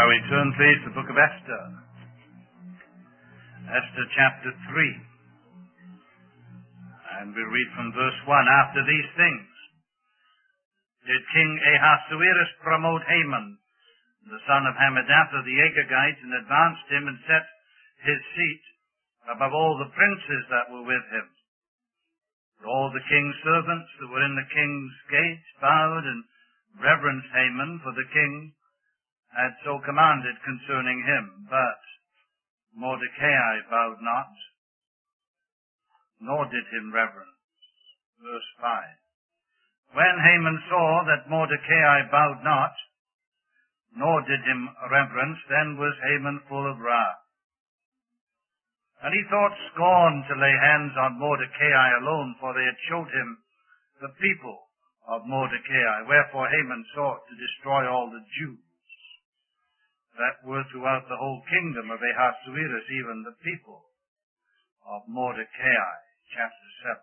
Shall we turn, please, to the book of Esther? Esther chapter 3. And we read from verse 1. After these things did King Ahasuerus promote Haman, the son of Hammedatha the Agagite, and advanced him and set his seat above all the princes that were with him. All the king's servants that were in the king's gate bowed and reverenced Haman, for the king had so commanded concerning him. But Mordecai bowed not, nor did him reverence. Verse 5. When Haman saw that Mordecai bowed not, nor did him reverence, then was Haman full of wrath. And he thought scorn to lay hands on Mordecai alone, for they had showed him the people of Mordecai. Wherefore Haman sought to destroy all the Jews that were throughout the whole kingdom of Ahasuerus, even the people of Mordecai. Chapter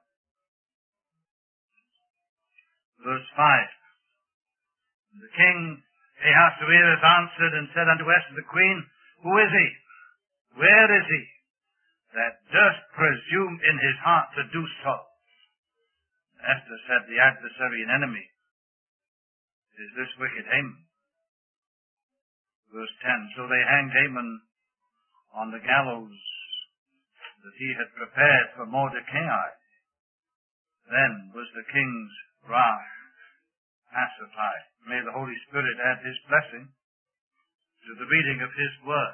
7. Verse 5. The king Ahasuerus answered and said unto Esther the queen, Who is he? Where is he that durst presume in his heart to do so? Esther said, The adversary and enemy is this wicked Haman. Verse 10, So they hanged Haman on the gallows that he had prepared for Mordecai. Then was the king's wrath pacified. May the Holy Spirit add his blessing to the reading of his word.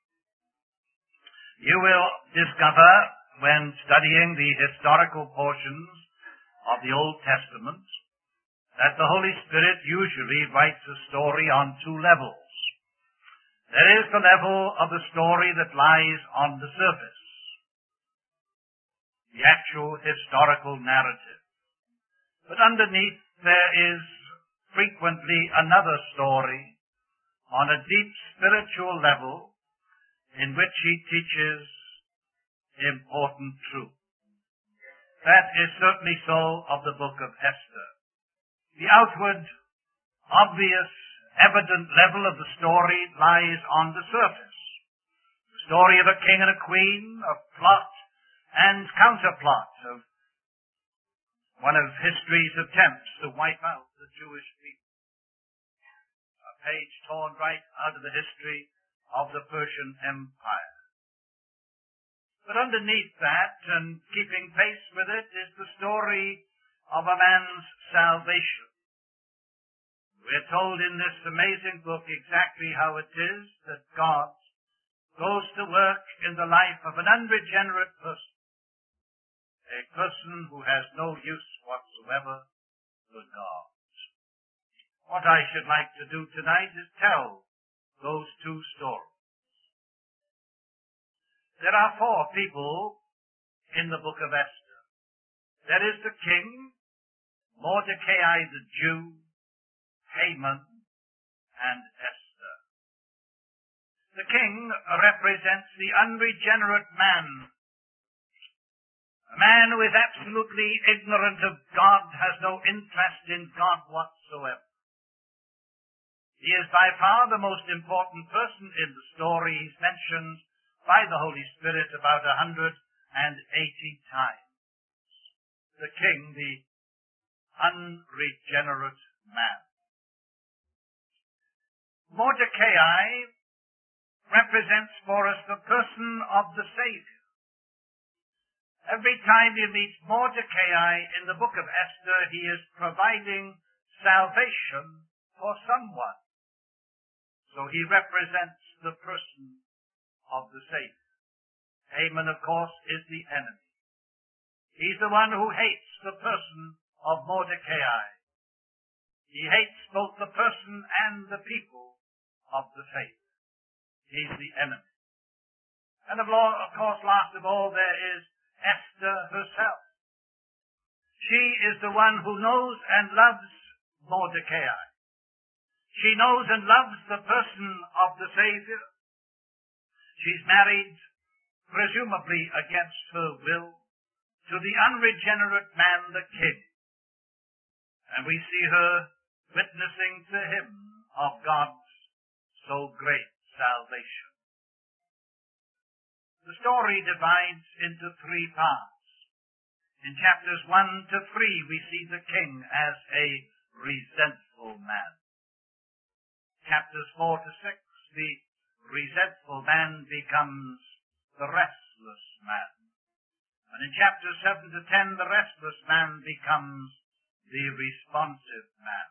You will discover, when studying the historical portions of the Old Testament, that the Holy Spirit usually writes a story on two levels. There is the level of the story that lies on the surface, the actual historical narrative. But underneath there is frequently another story on a deep spiritual level in which he teaches important truth. That is certainly so of the book of Esther. The outward, obvious, evident level of the story lies on the surface. The story of a king and a queen, of plot and counterplot, of one of history's attempts to wipe out the Jewish people. A page torn right out of the history of the Persian Empire. But underneath that, and keeping pace with it, is the story of a man's salvation. We're told in this amazing book exactly how it is that God goes to work in the life of an unregenerate person, a person who has no use whatsoever for God. What I should like to do tonight is tell those two stories. There are four people in the book of Esther. There is the king, Mordecai the Jew, Haman, and Esther. The king represents the unregenerate man, a man who is absolutely ignorant of God, has no interest in God whatsoever. He is by far the most important person in the story. He's mentioned by the Holy Spirit about 180 times. The king, the unregenerate man. Mordecai represents for us the person of the Savior. Every time you meet Mordecai in the book of Esther, he is providing salvation for someone. So he represents the person of the Savior. Haman, of course, is the enemy. He's the one who hates the person of Mordecai. He hates both the person and the people of the faith. He's the enemy. And of course, last of all, there is Esther herself. She is the one who knows and loves Mordecai. She knows and loves the person of the Savior. She's married, presumably against her will, to the unregenerate man, the king. And we see her witnessing to him of God's so great salvation. The story divides into three parts. In chapters 1 to 3, we see the king as a resentful man. Chapters 4 to 6, the resentful man becomes the restless man. And in chapters 7 to 10, the restless man becomes the responsive man.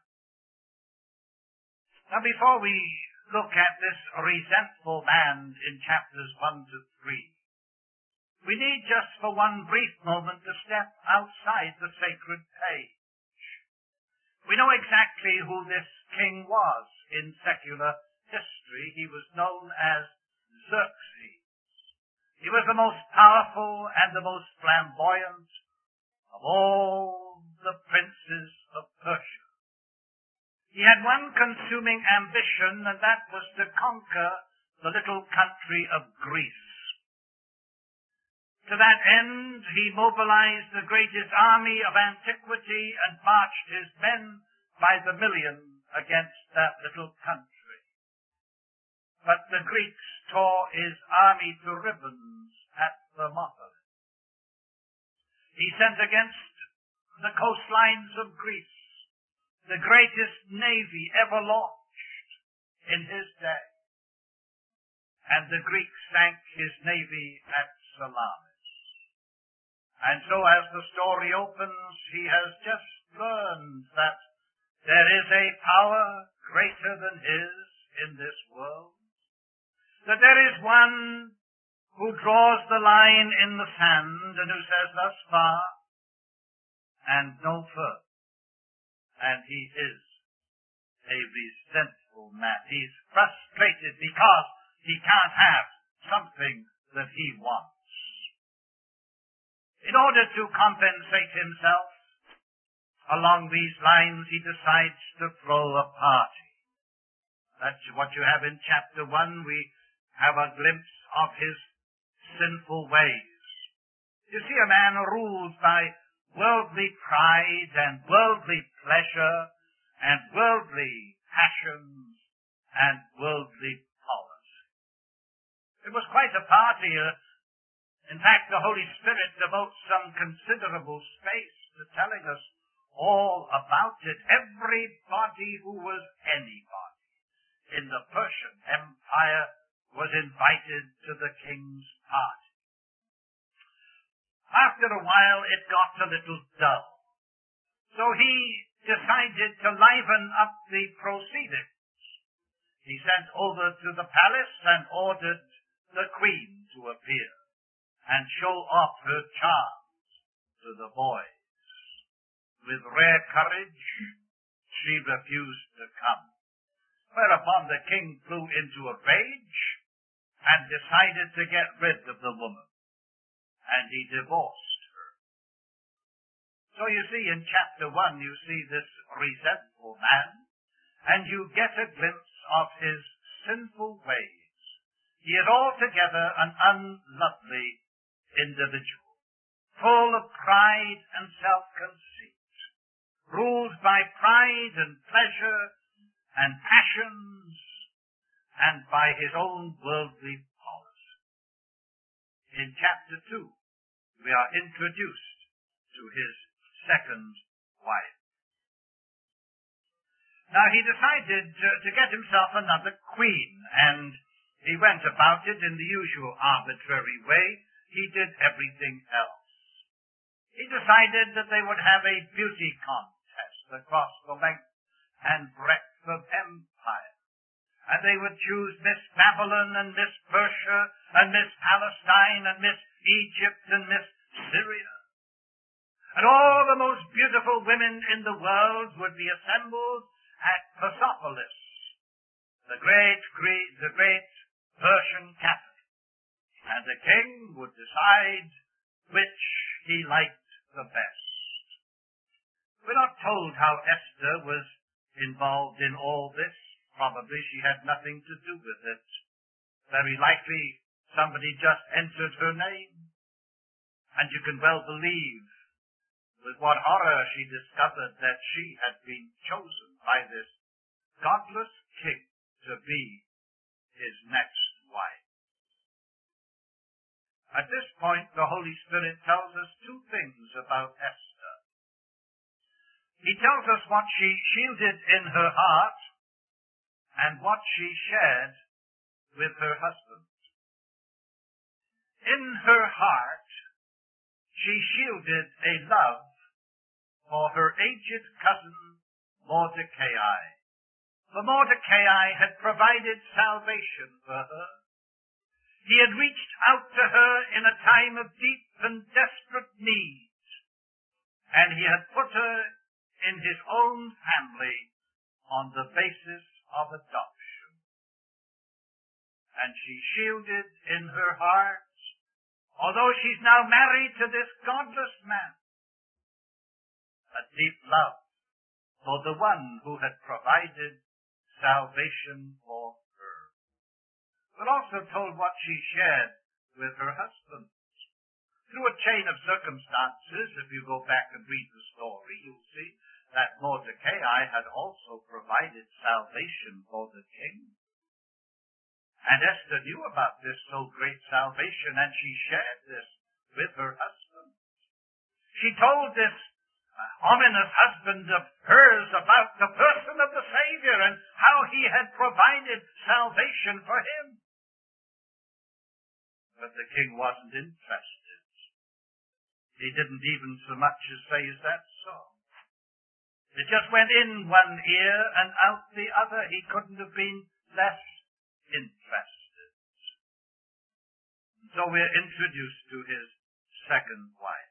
Now, before we look at this resentful man in chapters 1 to 3, we need just for one brief moment to step outside the sacred page. We know exactly who this king was in secular history. He was known as Xerxes. He was the most powerful and the most flamboyant of all the princes of Persia. He had one consuming ambition, and that was to conquer the little country of Greece. To that end, he mobilized the greatest army of antiquity and marched his men by the million against that little country. But the Greeks tore his army to ribbons at Thermopylae. He sent against the coastlines of Greece the greatest navy ever launched in his day. And the Greeks sank his navy at Salamis. And so as the story opens, he has just learned that there is a power greater than his in this world. That there is one who draws the line in the sand and who says thus far and no further. And he is a resentful man. He's frustrated because he can't have something that he wants. In order to compensate himself along these lines, he decides to throw a party. That's what you have in chapter 1. We have a glimpse of his sinful ways. You see a man ruled by worldly pride and worldly pleasure and worldly passions and worldly policy. It was quite a party. In fact, the Holy Spirit devotes some considerable space to telling us all about it. Everybody who was anybody in the Persian Empire was invited to the king's party. After a while, it got a little dull. So he decided to liven up the proceedings. He sent over to the palace and ordered the queen to appear and show off her charms to the boys. With rare courage, she refused to come. Whereupon the king flew into a rage and decided to get rid of the woman. And he divorced her. So you see, in chapter 1, you see this resentful man, and you get a glimpse of his sinful ways. He is altogether an unlovely individual, full of pride and self-conceit, ruled by pride and pleasure and passions, and by his own worldly policy. In chapter 2, we are introduced to his second wife. Now he decided to get himself another queen, and he went about it in the usual arbitrary way. He did everything else. He decided that they would have a beauty contest across the length and breadth of empire. And they would choose Miss Babylon and Miss Persia and Miss Palestine and Miss Egypt and Miss Syria. And all the most beautiful women in the world would be assembled at Persepolis, the great Persian capital. And the king would decide which he liked the best. We're not told how Esther was involved in all this. Probably she had nothing to do with it. Very likely somebody just entered her name. And you can well believe with what horror she discovered that she had been chosen by this godless king to be his next wife. At this point, the Holy Spirit tells us two things about Esther. He tells us what she shielded in her heart and what she shared with her husband. In her heart, she shielded a love for her aged cousin Mordecai. For Mordecai had provided salvation for her. He had reached out to her in a time of deep and desperate need, and he had put her in his own family on the basis of adoption. And she shielded in her heart, although she's now married to this godless man, a deep love for the one who had provided salvation for her. But also told what she shared with her husband. Through a chain of circumstances, if you go back and read the story, you'll see that Mordecai had also provided salvation for the king. And Esther knew about this so great salvation, and she shared this with her husband. She told this ominous husband of hers about the person of the Savior and how he had provided salvation for him. But the king wasn't interested. He didn't even so much as say, "Is that so?" It just went in one ear and out the other. He couldn't have been less interested. So we're introduced to his second wife.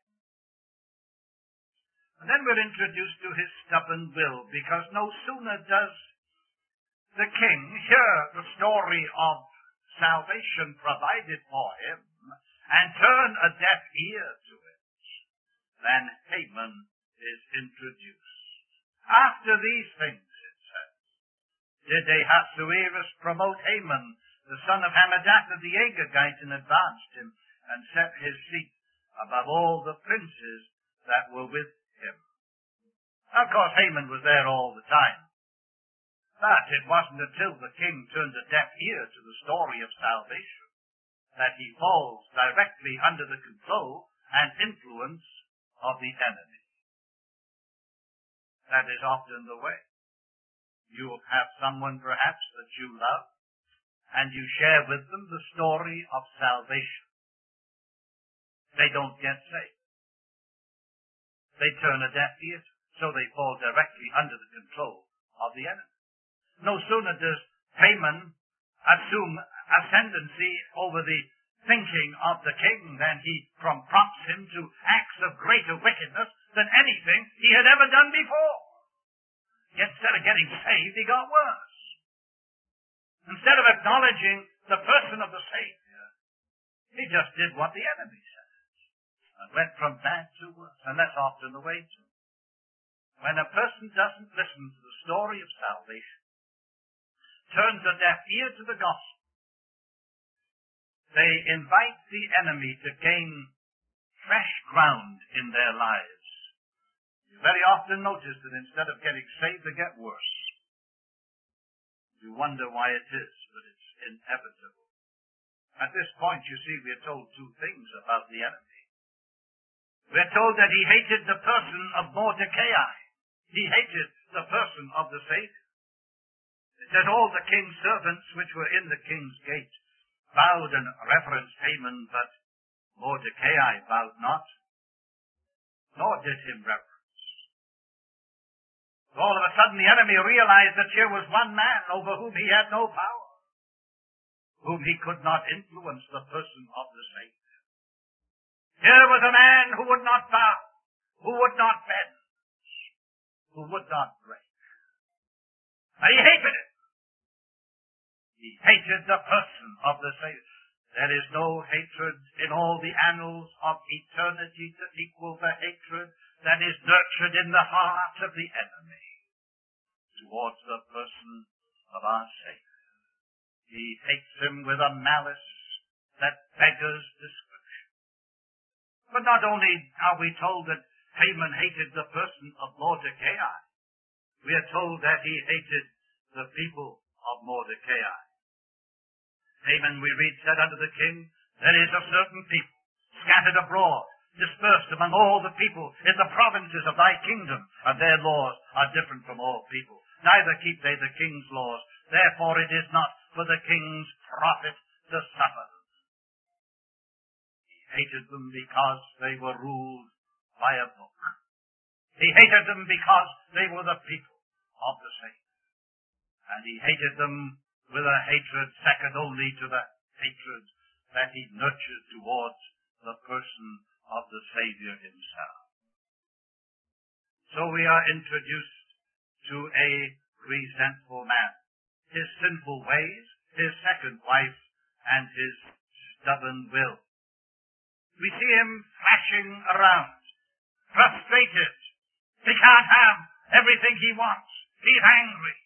And then we're introduced to his stubborn will, because no sooner does the king hear the story of salvation provided for him and turn a deaf ear to it than Haman is introduced. After these things, it says, did Ahasuerus promote Haman, the son of Hammedatha the Agagite, and advanced him, and set his seat above all the princes that were with him. Of course, Haman was there all the time. But it wasn't until the king turned a deaf ear to the story of salvation that he falls directly under the control and influence of the enemy. That is often the way. You have someone perhaps that you love, and you share with them the story of salvation. They don't get saved. They turn a deaf ear, so they fall directly under the control of the enemy. No sooner does Haman assume ascendancy over the thinking of the king than he prompts him to acts of greater wickedness than anything he had ever done before. Yet instead of getting saved, he got worse. Instead of acknowledging the person of the Savior, he just did what the enemy said and went from bad to worse. And that's often the way too. When a person doesn't listen to the story of salvation, turns a deaf ear to the gospel, they invite the enemy to gain fresh ground in their lives. You very often notice that instead of getting saved, they get worse. You wonder why it is, but it's inevitable. At this point, you see, we are told two things about the enemy. We're told that he hated the person of Mordecai. He hated the person of the Savior. It said all the king's servants which were in the king's gate bowed and reverenced Haman, but Mordecai bowed not, nor did him reverence. All of a sudden the enemy realized that here was one man over whom he had no power, whom he could not influence, the person of the Savior. Here was a man who would not bow, who would not bend, who would not break. And he hated it. He hated the person of the Savior. There is no hatred in all the annals of eternity to equal the hatred that is nurtured in the heart of the enemy towards the person of our Savior. He hates him with a malice that beggars description. But not only are we told that Haman hated the person of Mordecai, we are told that he hated the people of Mordecai. Haman, we read, said unto the king, there is a certain people scattered abroad, dispersed among all the people in the provinces of thy kingdom, and their laws are different from all people. Neither keep they the king's laws. Therefore it is not for the king's profit to suffer them. He hated them because they were ruled by a book. He hated them because they were the people of the saints. And he hated them with a hatred second only to the hatred that he nurtured towards the person of the Savior himself. So we are introduced to a resentful man. His sinful ways, his second wife, and his stubborn will. We see him flashing around, frustrated. He can't have everything he wants. He's angry.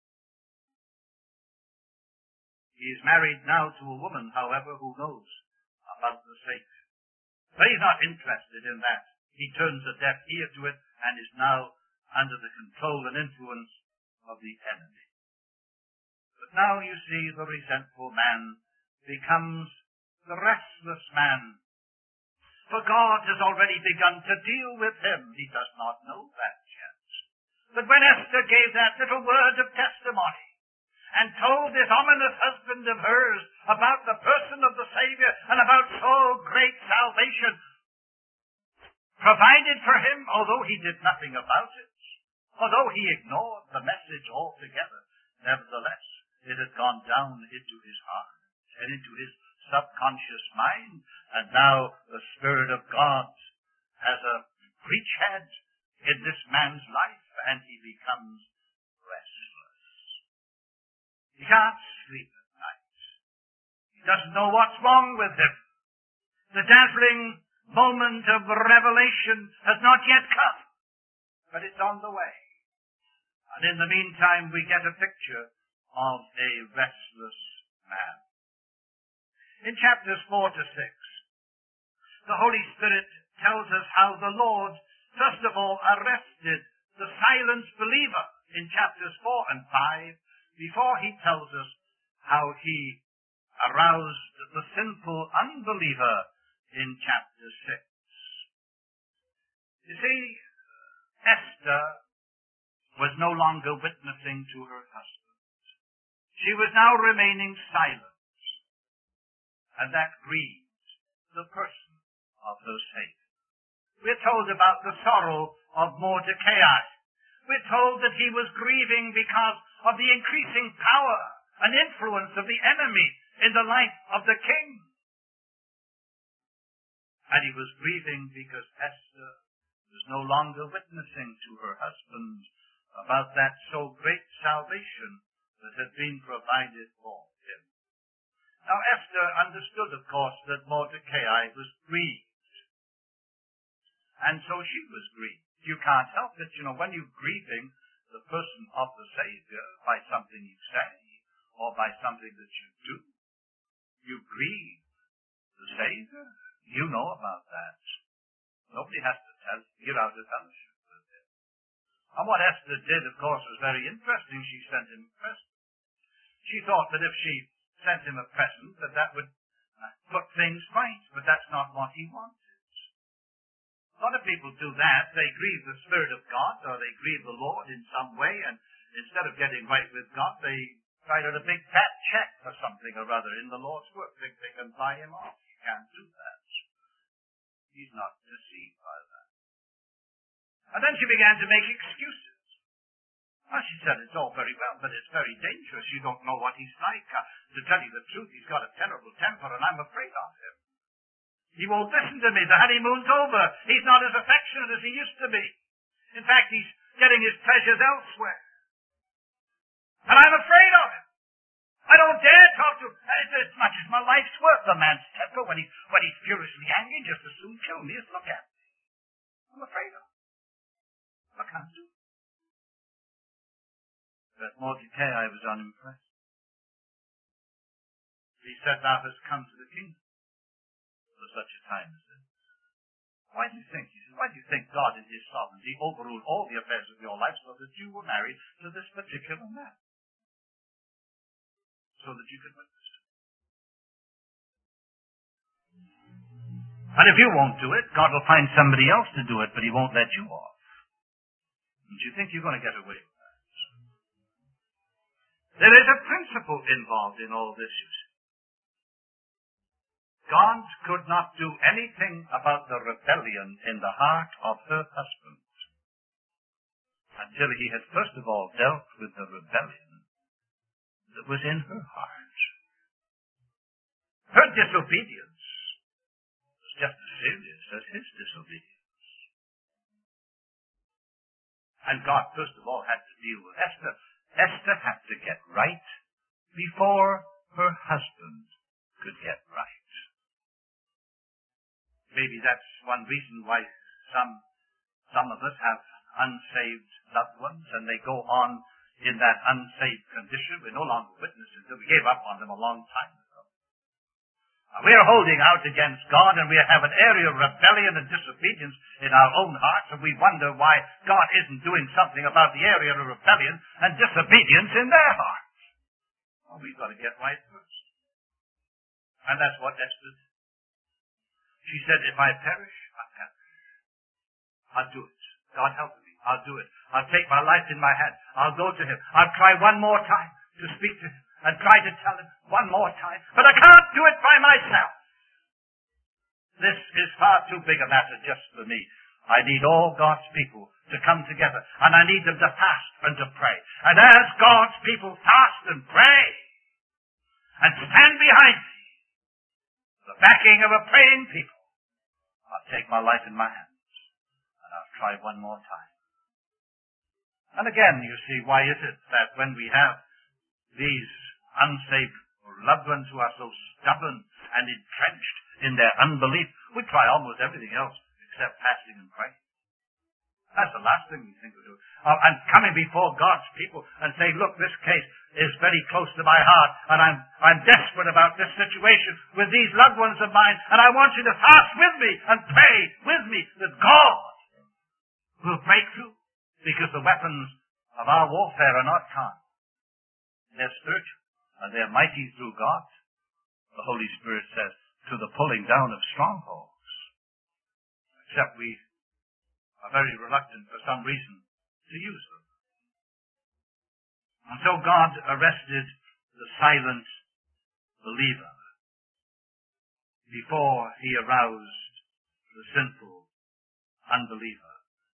He's married now to a woman, however, who knows about the Savior. But he's not interested in that. He turns a deaf ear to it and is now under the control and influence of the enemy. But now you see the resentful man becomes the restless man. For God has already begun to deal with him. He does not know that yet. But when Esther gave that little word of testimony and told this ominous husband of hers about the person of the Savior and about so great salvation provided for him, although he did nothing about it, although he ignored the message altogether, nevertheless, it had gone down into his heart and into his subconscious mind, and now the Spirit of God has a beachhead in this man's life, and he becomes restless. He can't sleep at night. He doesn't know what's wrong with him. The dazzling moment of revelation has not yet come, but it's on the way. And in the meantime, we get a picture of a restless man. In chapters 4 to 6, the Holy Spirit tells us how the Lord, first of all, arrested the silent believer in chapters 4 and 5, before he tells us how he aroused the sinful unbeliever in chapter 6. You see, Esther was no longer witnessing to her husband. She was now remaining silent. And that grieved the person of her Savior. We're told about the sorrow of Mordecai. We're told that he was grieving because of the increasing power and influence of the enemy in the life of the king. And he was grieving because Esther was no longer witnessing to her husband about that so great salvation that had been provided for him. Now, Esther understood, of course, that Mordecai was grieved. And so she was grieved. You can't help it. When you're grieving the person of the Savior by something you say or by something that you do, you grieve the Savior. You know about that. Nobody has to tell you. You're out of fellowship with him. And what Esther did, of course, was very interesting. She sent him a present. She thought that if she sent him a present, that would put things right, but that's not what he wanted. A lot of people do that. They grieve the Spirit of God, or they grieve the Lord in some way, and instead of getting right with God, they write out a big fat check for something or other in the Lord's work. They can buy him off. He can't do that. He's not deceived by that. And then she began to make excuses. Well, she said, it's all very well, but it's very dangerous. You don't know what he's like. To tell you the truth, he's got a terrible temper, and I'm afraid of him. He won't listen to me. The honeymoon's over. He's not as affectionate as he used to be. In fact, he's getting his pleasures elsewhere. And I'm afraid of him. I don't dare talk to him. As much as my life's worth, the man's temper, when he's furiously angry, just as soon kill me as look at me. I'm afraid of him. I can't do it. But Mordecai was unimpressed. He said, thou hast come to the kingdom for such a time as this. Why do you think? He says, why do you think God in his sovereignty overruled all the affairs of your life so that you were married to this particular man? So that you could witness to him. And if you won't do it, God will find somebody else to do it, but he won't let you off. Don't you think you're going to get away with that? There is a principle involved in all this, you see. God could not do anything about the rebellion in the heart of her husband until he had first of all dealt with the rebellion that was in her heart. Her disobedience was just as serious as his disobedience. And God first of all had to deal with Esther. Esther had to get right before her husband could get right. Maybe that's one reason why some of us have unsaved loved ones, and they go on in that unsaved condition. We're no longer witnesses. We gave up on them a long time ago. We're holding out against God, and we have an area of rebellion and disobedience in our own hearts, and we wonder why God isn't doing something about the area of rebellion and disobedience in their hearts. Well, we've got to get right first. And that's what Esther did. She said, if I perish, I perish. I'll do it. God help me. I'll do it. I'll take my life in my hand. I'll go to him. I'll try one more time to speak to him and try to tell him one more time. But I can't do it by myself. This is far too big a matter just for me. I need all God's people to come together, and I need them to fast and to pray. And as God's people fast and pray and stand behind me, the backing of a praying people, I'll take my life in my hands, and I'll try one more time. And again, you see, why is it that when we have these unsaved loved ones who are so stubborn and entrenched in their unbelief, we try almost everything else except fasting and praying? That's the last thing we think of doing. And coming before God's people and saying, look, this case is very close to my heart, and I'm desperate about this situation with these loved ones of mine, and I want you to fast with me and pray with me that God will break through, because the weapons of our warfare are not carnal. They're spiritual, and they're mighty through God, the Holy Spirit says, to the pulling down of strongholds. Except we are very reluctant for some reason to use them. And so God arrested the silent believer before he aroused the sinful unbeliever.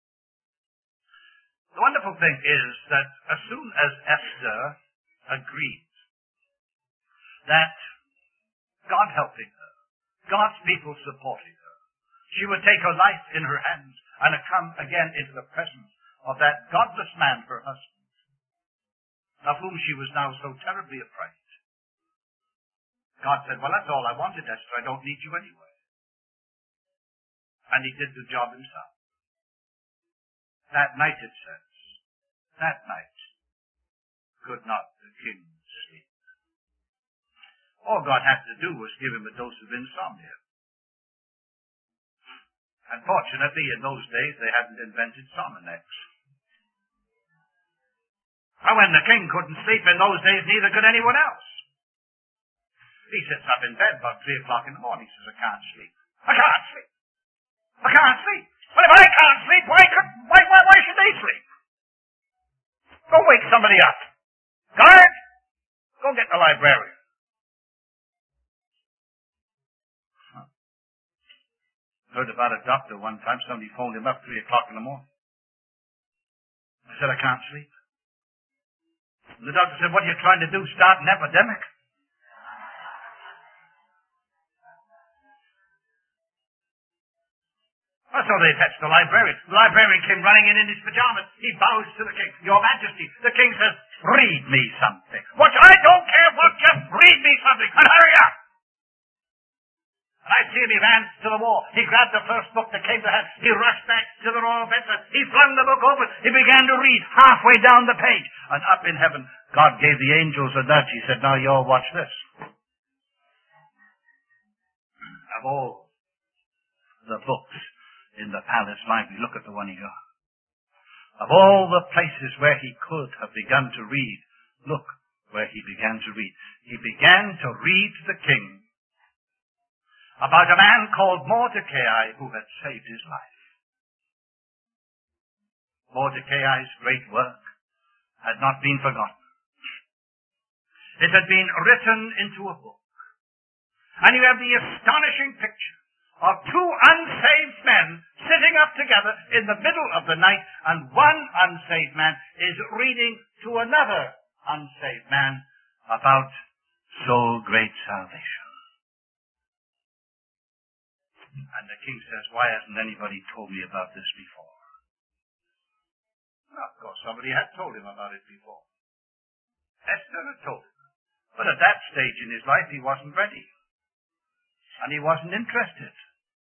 The wonderful thing is that as soon as Esther agreed that God helping her, God's people supporting her, she would take her life in her hands and come again into the presence of that godless man, her husband, of whom she was now so terribly afraid. God said, well, that's all I wanted, Esther. I don't need you anyway. And he did the job himself. That night, it says, that night could not the king sleep. All God had to do was give him a dose of insomnia. Unfortunately, in those days, they hadn't invented Sominex. And when the king couldn't sleep in those days, neither could anyone else. He sits up in bed about 3 o'clock in the morning. He says, I can't sleep. I can't sleep. I can't sleep. But if I can't sleep, why should they sleep? Go wake somebody up. Guard, go get the librarian. Heard about a doctor one time. Somebody phoned him up 3 o'clock in the morning. I said, I can't sleep. And the doctor said, what are you trying to do, start an epidemic? So they fetched the librarian. The librarian came running in his pajamas. He bows to the king. Your Majesty. The king says, read me something. What? I don't care what, just read me something. And hurry up. And I see him, he ran to the wall. He grabbed the first book that came to hand. He rushed back to the royal bedside. He flung the book open. He began to read halfway down the page. And up in heaven, God gave the angels a nudge. He said, now you all watch this. Of all the books in the palace library, look at the one he got. Of all the places where he could have begun to read, look where he began to read. He began to read the king about a man called Mordecai who had saved his life. Mordecai's great work had not been forgotten. It had been written into a book. And you have the astonishing picture of two unsaved men sitting up together in the middle of the night, and one unsaved man is reading to another unsaved man about so great salvation. And the king says, why hasn't anybody told me about this before? Well, of course, somebody had told him about it before. Esther had told him. But at that stage in his life, he wasn't ready. And he wasn't interested.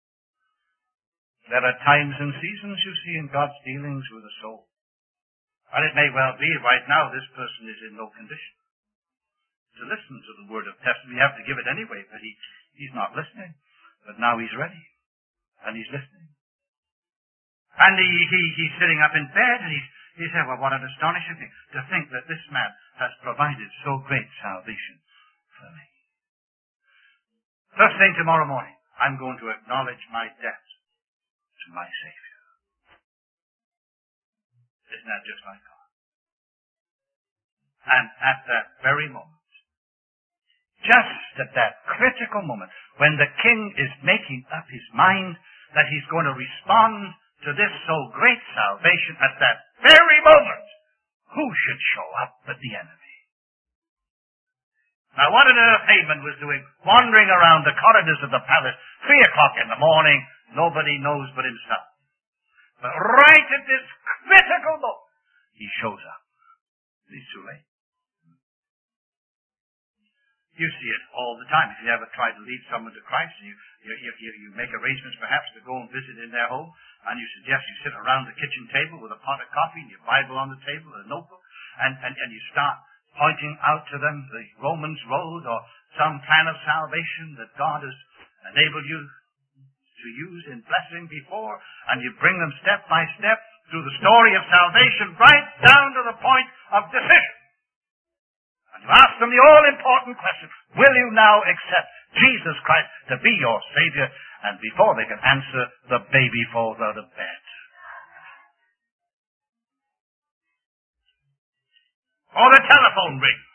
There are times and seasons, you see, in God's dealings with the soul. And it may well be right now this person is in no condition to listen to the word of testimony. You have to give it anyway, but he's not listening. But now he's ready. And he's listening. And he's sitting up in bed, and he said, well, what an astonishing thing to think that this man has provided so great salvation for me. First thing tomorrow morning, I'm going to acknowledge my debt to my Savior. Isn't that just like God? And at that very moment, just at that critical moment, when the king is making up his mind that he's going to respond to this so great salvation, at that very moment, who should show up but the enemy? Now, what on earth Haman was doing, wandering around the corridors of the palace, 3 o'clock in the morning, nobody knows but himself. But right at this critical moment, he shows up. He's too late. You see it all the time. If you ever try to lead someone to Christ, you make arrangements perhaps to go and visit in their home, and you suggest you sit around the kitchen table with a pot of coffee and your Bible on the table and a notebook, and you start pointing out to them the Romans road or some plan of salvation that God has enabled you to use in blessing before, and you bring them step by step through the story of salvation right down to the point of decision. And you ask them the all-important question, will you now accept Jesus Christ to be your Savior? And before they can answer, the baby falls out of bed. Or the telephone rings.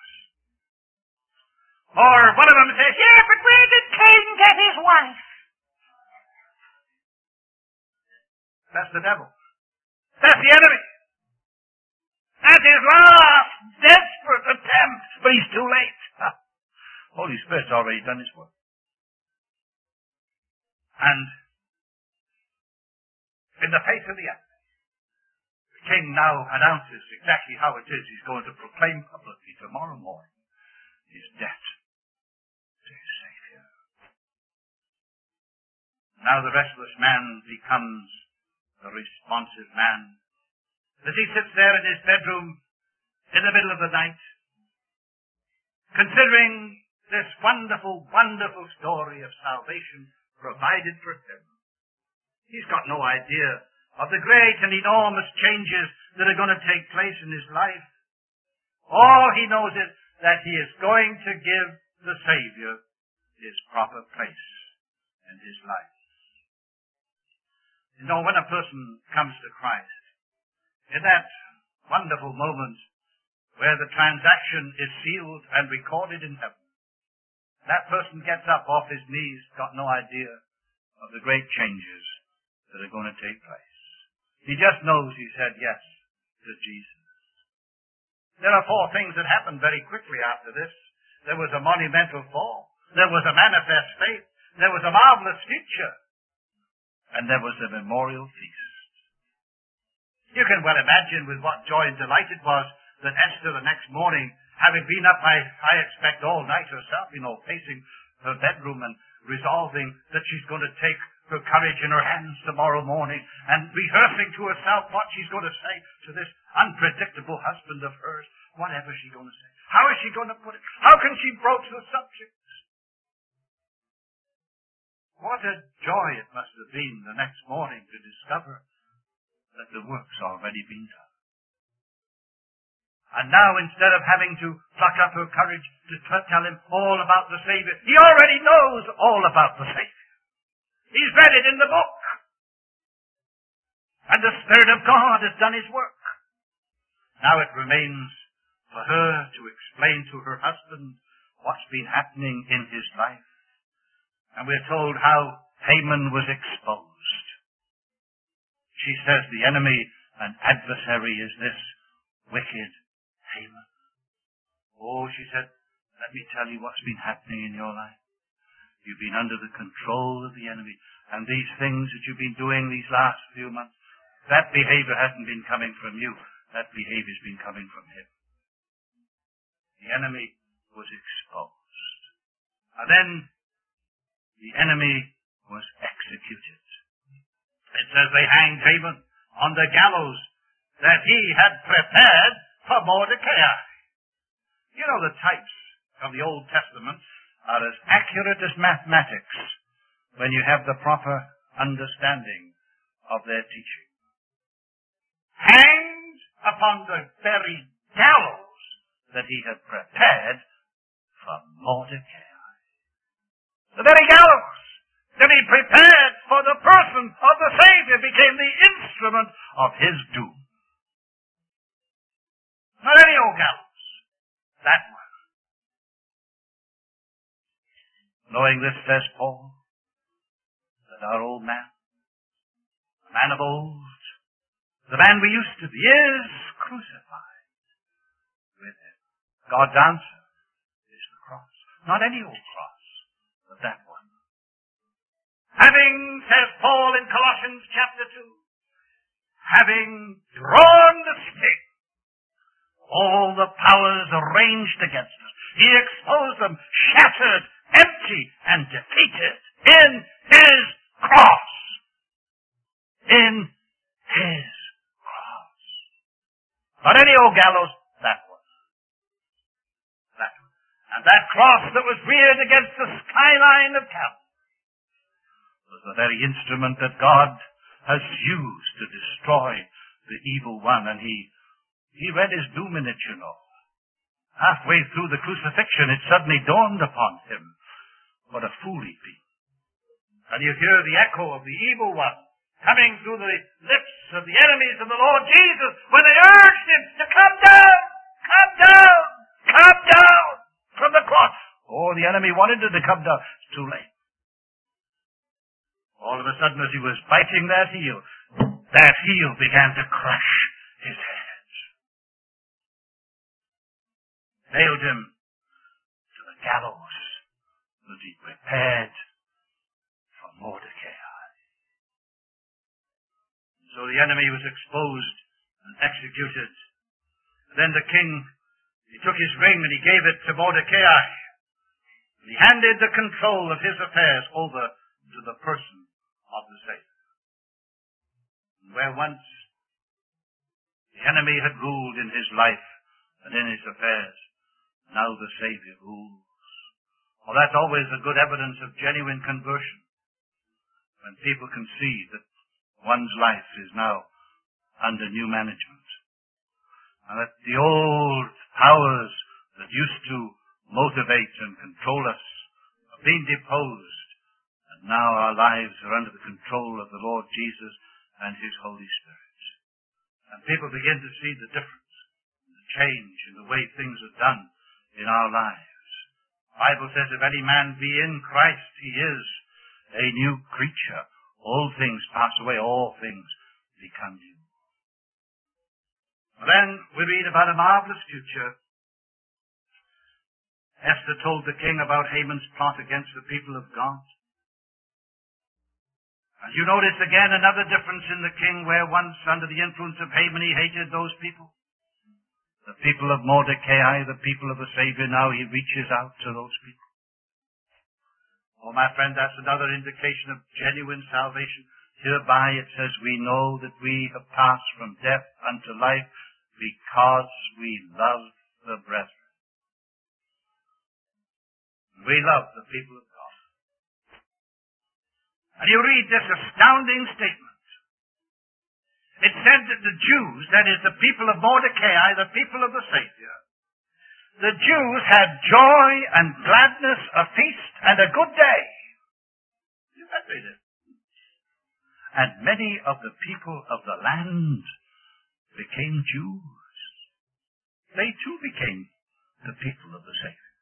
Or one of them says, yeah, but where did Cain get his wife? That's the devil. That's the enemy. That's his last desperate attempt, but he's too late. Holy Spirit's already done his work. And in the face of the enemy, the king now announces exactly how it is he's going to proclaim publicly tomorrow morning his debt to his Savior. Now the restless man becomes the responsive man. As he sits there in his bedroom in the middle of the night, considering this wonderful, wonderful story of salvation provided for him, he's got no idea of the great and enormous changes that are going to take place in his life. All he knows is that he is going to give the Savior his proper place in his life. You know, when a person comes to Christ, in that wonderful moment where the transaction is sealed and recorded in heaven, that person gets up off his knees, got no idea of the great changes that are going to take place. He just knows he said yes to Jesus. There are 4 things that happened very quickly after this. There was a monumental fall. There was a manifest faith. There was a marvelous future. And there was a memorial feast. You can well imagine with what joy and delight it was that Esther the next morning, having been up, I expect, all night herself, pacing her bedroom and resolving that she's going to take her courage in her hands tomorrow morning and rehearsing to herself what she's going to say to this unpredictable husband of hers. Whatever she's going to say. How is she going to put it? How can she broach the subject? What a joy it must have been the next morning to discover that the work's already been done. And now, instead of having to pluck up her courage to tell him all about the Savior, he already knows all about the Savior. He's read it in the book. And the Spirit of God has done His work. Now it remains for her to explain to her husband what's been happening in his life. And we're told how Haman was exposed. She says the enemy and adversary is this wicked Haman. Oh, she said, let me tell you what's been happening in your life. You've been under the control of the enemy. And these things that you've been doing these last few months, that behavior hasn't been coming from you. That behavior's been coming from him. The enemy was exposed. And then the enemy was executed. It says they hanged Haman on the gallows that he had prepared for Mordecai. You know, the types of the Old Testament are as accurate as mathematics when you have the proper understanding of their teaching. Hanged upon the very gallows that he had prepared for Mordecai. The very gallows that he prepared for the person of the Savior became the instrument of his doom. Not any old gallows. That one. Knowing this, says Paul, that our old man, the man of old, the man we used to be, is crucified with him. God's answer is the cross. Not any old cross, but that one. Having, says Paul in Colossians chapter 2, having drawn the sting, all the powers arranged against us, he exposed them, shattered, empty, and defeated in his cross. In his cross. Not any old gallows, that one. That one. And that cross that was reared against the skyline of Calvary was the very instrument that God has used to destroy the evil one. And he read his doom in it, you know. Halfway through the crucifixion, it suddenly dawned upon him what a fool he'd been. And you hear the echo of the evil one coming through the lips of the enemies of the Lord Jesus when they urged him to come down, come down, come down from the cross. Oh, the enemy wanted him to come down. It's too late. All of a sudden, as he was biting that heel began to crush his hands. Nailed him to the gallows that he prepared for Mordecai. So the enemy was exposed and executed. And then the king, he took his ring and he gave it to Mordecai. And he handed the control of his affairs over to the person of the Savior. And where once the enemy had ruled in his life and in his affairs, now the Savior rules. Well, that's always a good evidence of genuine conversion. When people can see that one's life is now under new management. And that the old powers that used to motivate and control us are being deposed. And now our lives are under the control of the Lord Jesus and His Holy Spirit. And people begin to see the difference, the change in the way things are done in our lives. The Bible says, if any man be in Christ, he is a new creature. All things pass away, all things become new. Well, then we read about a marvelous future. Esther told the king about Haman's plot against the people of God. And you notice again another difference in the king, where once under the influence of Haman he hated those people. The people of Mordecai, the people of the Savior, now he reaches out to those people. Oh, my friend, that's another indication of genuine salvation. Hereby it says, we know that we have passed from death unto life because we love the brethren. We love the people of God. And you read this astounding statement. It said that the Jews, that is the people of Mordecai, the people of the Savior, the Jews had joy and gladness, a feast and a good day. You can read it in and many of the people of the land became Jews. They too became the people of the Savior.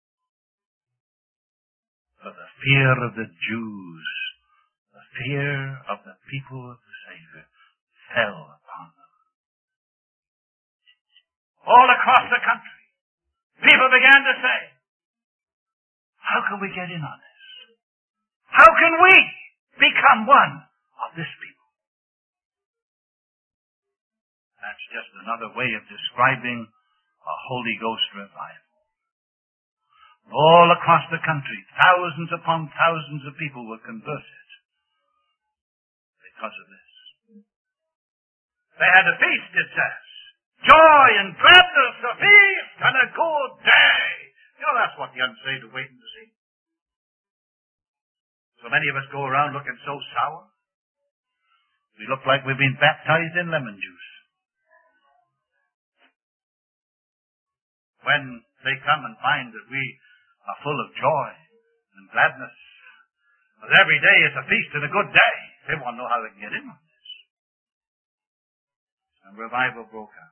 For the fear of the Jews, the fear of the people of the Savior fell upon them. All across the country, people began to say, how can we get in on this? How can we become one of this people? That's just another way of describing a Holy Ghost revival. All across the country, thousands upon thousands of people were converted because of this. They had a feast, it says. Joy and gladness, a feast and a good day. You know, that's what the unsaved are waiting to see. So many of us go around looking so sour. We look like we've been baptized in lemon juice. When they come and find that we are full of joy and gladness, that every day is a feast and a good day, they want to know how they can get in on this. And revival broke out.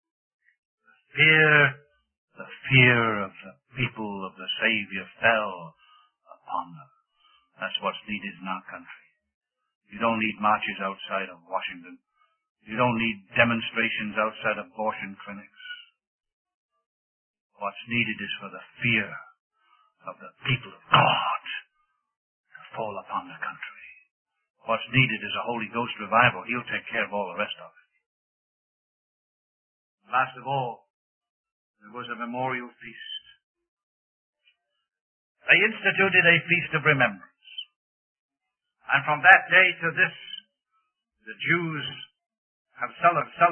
The fear of the people of the Savior fell upon them. That's what's needed in our country. You don't need marches outside of Washington. You don't need demonstrations outside abortion clinics. What's needed is for the fear of the people of God to fall upon the country. What's needed is a Holy Ghost revival. He'll take care of all the rest of it. Last of all, there was a memorial feast. They instituted a feast of remembrance. And from that day to this, the Jews have celebrated